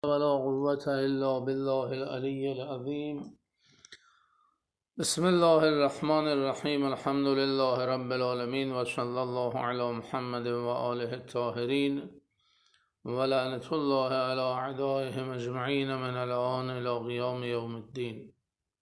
ولا قوة إلا بالله العلي العظيم. بسم الله الرحمن الرحيم. الحمد لله رب العالمين وصلى الله على محمد وآله الطاهرين ولعنة الله على أعدائهم أجمعين من الآن إلى قیام یوم الدین.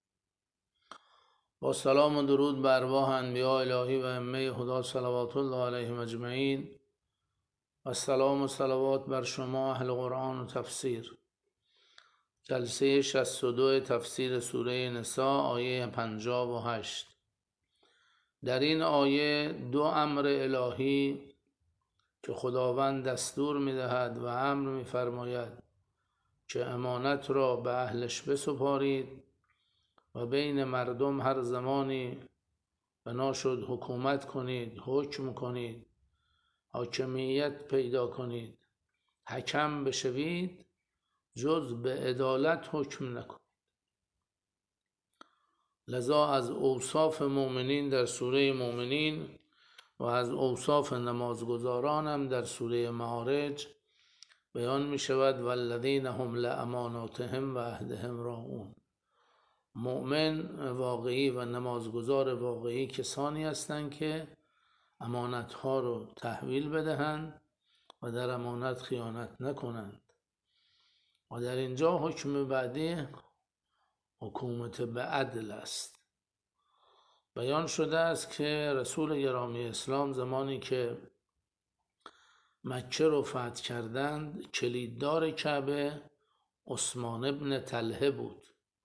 با سلام و درود بر ارواح انبیاء الهی و ائمه هدی صلوات الله علیهم اجمعین و سلام و صلوات بر شما اهل قرآن و تفسیر. جلسه 62 تفسیر سوره نساء آیه 58. در این آیه دو امر الهی که خداوند دستور می‌دهد و امر می‌فرماید که امانت را به اهلش بسپارید و بین مردم هر زمانی بنا شد حکومت کنید، حکم کنید، حاکمیت پیدا کنید، حکم بشوید، جز به عدالت حکم نکن. لذا از اوصاف مؤمنین در سوره مؤمنین و از اوصاف نمازگزاران هم در سوره معارج بیان می شود والذین هم لاماناتهم و عهدهم راعون. مؤمن واقعی و نمازگزار واقعی کسانی هستند که امانتها رو تحویل بدهند و در امانت خیانت نکنند. و در اینجا حکم بعدی حکومت به عدل است. بیان شده است که رسول گرامی اسلام زمانی که مکه رو فتح کردند، کلیددار کعبه عثمان ابن طلحه بود.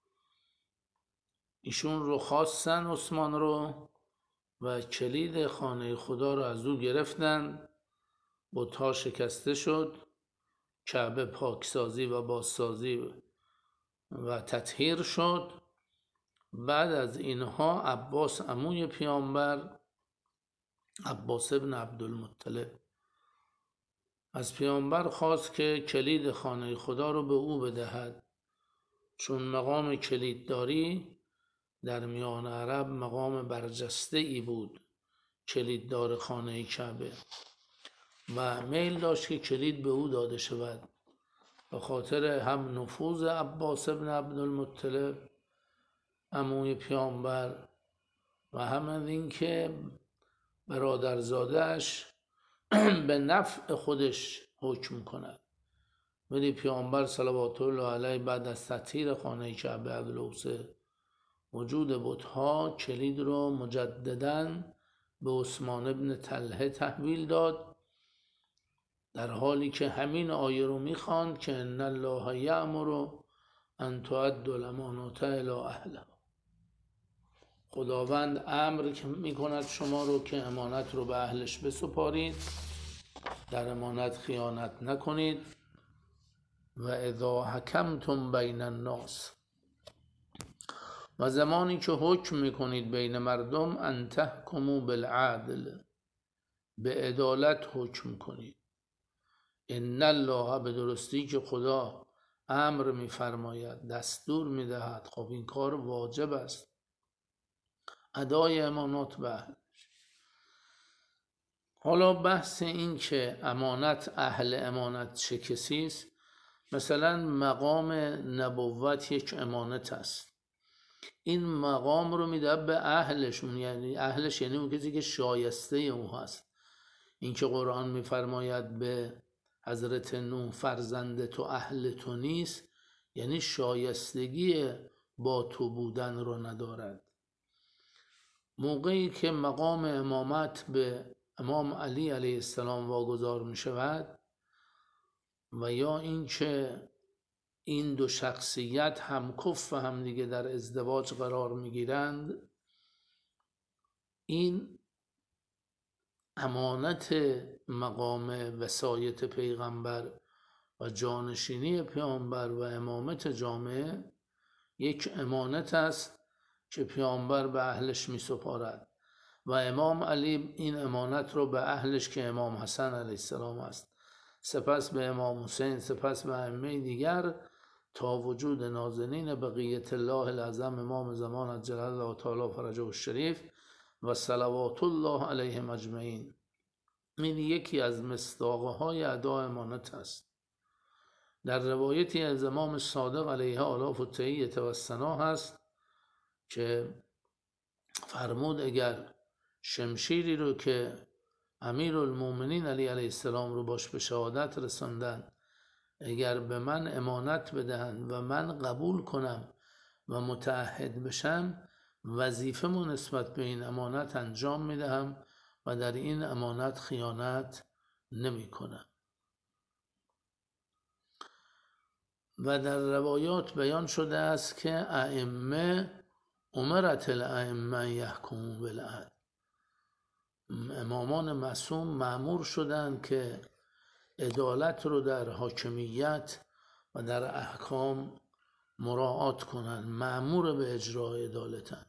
ایشون رو خواستن، عثمان رو، و کلید خانه خدا رو از او گرفتند. بت‌ها شکسته شد، کعبه پاکسازی و بازسازی و تطهیر شد. بعد از اینها عباس عموی پیامبر، عباس ابن عبدالمطلب، از پیامبر خواست که کلید خانه خدا رو به او بدهد، چون مقام کلیدداری در میان عرب مقام برجسته ای بود. کلیددار خانه کعبه و میل داشت که کلید به او داده شود. به خاطر هم نفوذ عباس ابن عبدالمطلب عموی پیامبر و هم از این که برادرزاده‌اش به نفع خودش حکم کند. ولی پیامبر صلوات الله علیه بعد از تطهیر خانه کعبه عدلوسه وجود بت‌ها، کلید رو مجدداً به عثمان ابن طلحه تحویل داد، در حالی که همین آیه رو میخواند که ان الله یأمر ان تؤدوا الامانات الی اهلها. خداوند امر میکند شما رو که امانت رو به اهلش بسپارید، در امانت خیانت نکنید. و اذا حکمتم بین الناس، و زمانی که حکم میکنید بین مردم، ان تحکموا بالعدل، به عدالت حکم کنید. ان الله، به درستی که خدا امر میفرماید، دستور میدهد، خب این کار واجب است، ادای امانات به اهل. حالا بحث این که امانت، اهل امانت چه کسی است، مثلا مقام نبوت یک امانت است. این مقام رو میده به اهلشون، یعنی اهلش یعنی اون کسی که شایسته او هست. این که قرآن میفرماید به حضرت نوح فرزند تو اهل تو نیست، یعنی شایستگی با تو بودن رو ندارد. موقعی که مقام امامت به امام علی علیه السلام واگذار می شود و یا اینکه این دو شخصیت هم کف هم دیگه در ازدواج قرار می گیرند، این امانت مقام وصایت پیغمبر و جانشینی پیامبر و امامت جامعه یک امانت است که پیامبر به اهلش می سپارد و امام علی این امانت رو به اهلش که امام حسن علیه السلام است، سپس به امام حسین، سپس به ائمه دیگر تا وجود نازنین بقیت الله العظم امام زمان عجل الله تعالی فرجه الشریف و صلوات الله علیهم اجمعین. این یکی از مصداقهای ادای امانت است. در روایتی از امام صادق علیه آلاف و تهیه و ثنا هست که فرمود اگر شمشیری رو که امیر المومنین علی علیه السلام رو باش به شهادت رساندن اگر به من امانت بدهند و من قبول کنم و متعهد بشم، وظیفه‌مو نسبت به این امانت انجام میدهم و در این امانت خیانت نمی کنم. و در روایات بیان شده است که ائمه امرت الائمه یحکمون بالعدل، امامان معصوم مأمور شدند که عدالت رو در حاکمیت و در احکام مراعات کنند، مأمور به اجرای عدالتند.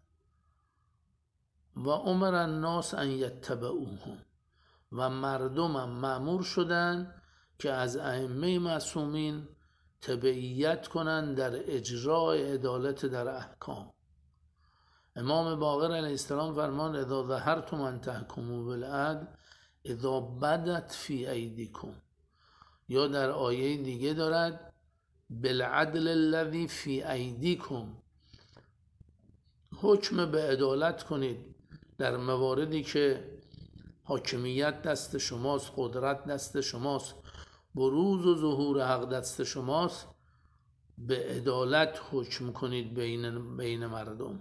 و امر الناس ان یتبعوهم، و مردم هم مأمور شدند که از ائمه معصومین تبعیت کنند در اجرای عدالت در احکام. امام باقر علیه السلام فرمان اذا ظهرتم ان تحکموا بالعدل اذا بدت فی ایدیکم، یا در آیه دیگه دارد بالعدل الذی فی ایدیکم، حکم به عدالت کنید در مواردی که حاکمیت دست شماست، قدرت دست شماست، بروز و ظهور حق دست شماست، به عدالت حکم کنید بین مردم.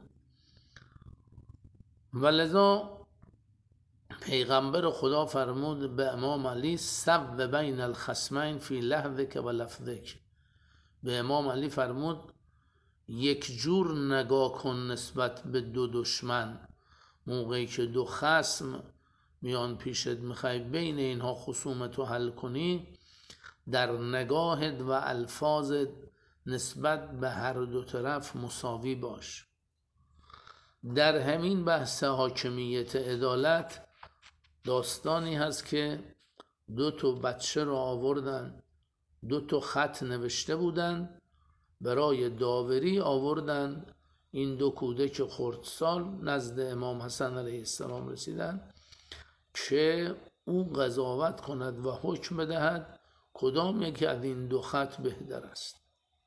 ولذا پیغمبر خدا فرمود به امام علی سو بین الخصمین فی لحظک و لفظک، به امام علی فرمود یک جور نگاه کن نسبت به دو دشمن، موقعی که دو خصم میان پیشت میخوای بین اینها خصومت رو حل کنی، در نگاهت و الفاظت نسبت به هر دو طرف مساوی باش. در همین بحث حاکمیت عدالت داستانی هست که دو تا بچه رو آوردن، دو تا خط نوشته بودن، برای داوری آوردن این دو کودک خردسال نزد امام حسن علیه السلام رسیدن که او قضاوت کند و حکم بدهد کدام یکی از این دو خط بهتر است.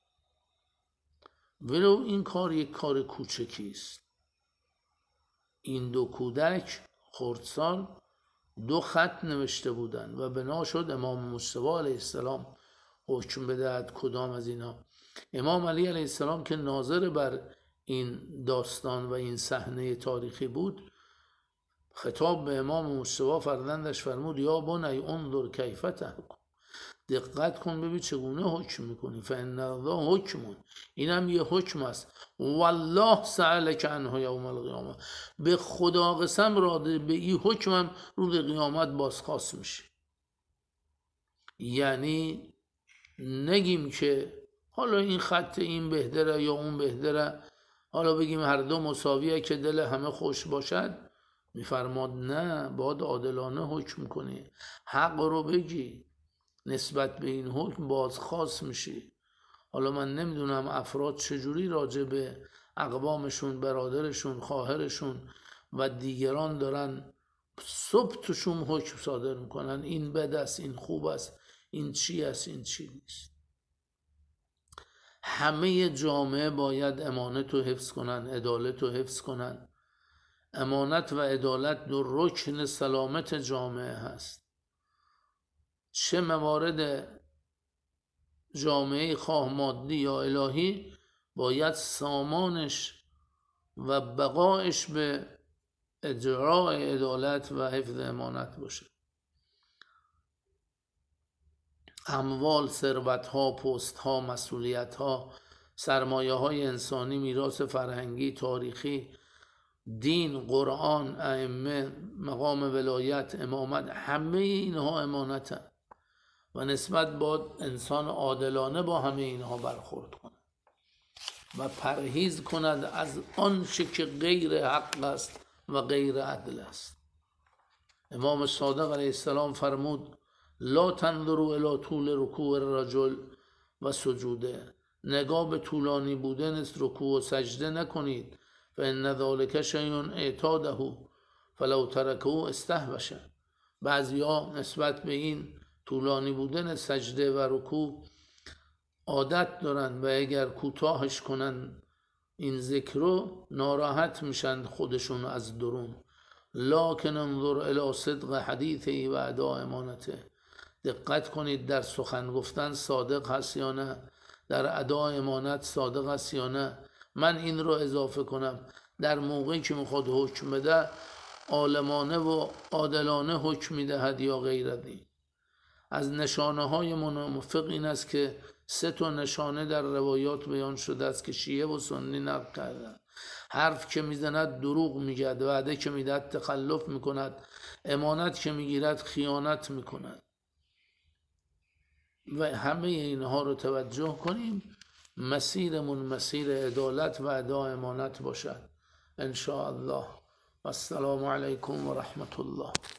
ولو این کار یک کار کوچکی است. این دو کودک خردسال دو خط نوشته بودند و بنا شد امام مصطفی علیه السلام حکم بدهد کدام از اینا. امام علی علیه السلام که ناظر بر این داستان و این صحنه تاریخی بود، خطاب به امام مصطفی فرزندش فرمود یا بنی انظر کیف تحکم، دقت کن ببین چگونه حکم میکنی، فان الله حکمون، اینم یه حکم است، والله سألک عنه یوم القیامه، به خدا قسم راده به این حکمم روز قیامت بازخواست میشه. یعنی نگیم که حالا این خط این بهتره یا اون بهتره، حالا بگیم هر دو مساویه که دل همه خوش باشد. میفرماد نه، باید عادلانه حکم کنی، حق رو بگی، نسبت به این حکم بازخواست میشی. حالا من نمیدونم افراد چجوری راجع به اقوامشون، برادرشون، خواهرشون و دیگران دارن صبح توشون حکم صادر میکنن، این بد است، این خوب است، این چی است، این چی نیست. همه جامعه باید امانت رو حفظ کنن، عدالت رو حفظ کنن. امانت و عدالت دو رکن سلامت جامعه هست. چه موارد جامعه خواه مادی یا الهی باید سامانش و بقایش به اجرای عدالت و حفظ امانت باشه. اموال، ثروت‌ها، پست‌ها، مسئولیت‌ها، سرمایه‌های انسانی، میراث فرهنگی، تاریخی، دین، قرآن، ائمه، مقام ولایت، امامت، همه اینها امانتن و نسبت با انسان عادلانه با همه اینها برخورد کند و پرهیز کند از آنچه که غیر حق است و غیر عدل است. امام صادق علیه السلام فرمود لا تنظروا الی طول رکوع الرجل و سجوده، نگاه به طولانی بودن رکوع و سجده نکنید، فان ذلک شیء اعتاده فلو ترکه استهوش. بعضیا نسبت به این طولانی بودن سجده و رکوع عادت دارن و اگر کوتاهش کنن این ذکر رو ناراحت میشن خودشون از درون. لکن انظر الی صدق حدیثه و اداء امانته. دقت کنید در سخن گفتن صادق هست یا نه، در اداء امانت صادق هست یا نه. من این رو اضافه کنم در موقعی که میخواد حکم بده عالمانه و عادلانه حکم میدهد یا غیردی. از نشانه های منافق این است که 3 نشانه در روایات بیان شده است که شیعه و سنی نقل کردند. حرف که میزند دروغ میگد، وعده که میدهد تخلف میکند، امانت که میگیرد خیانت میکند. و همه اینها رو توجه کنیم، مسیرمون مسیر عدالت و اداء امانت باشد ان شاء الله. و السلام علیکم و رحمت الله.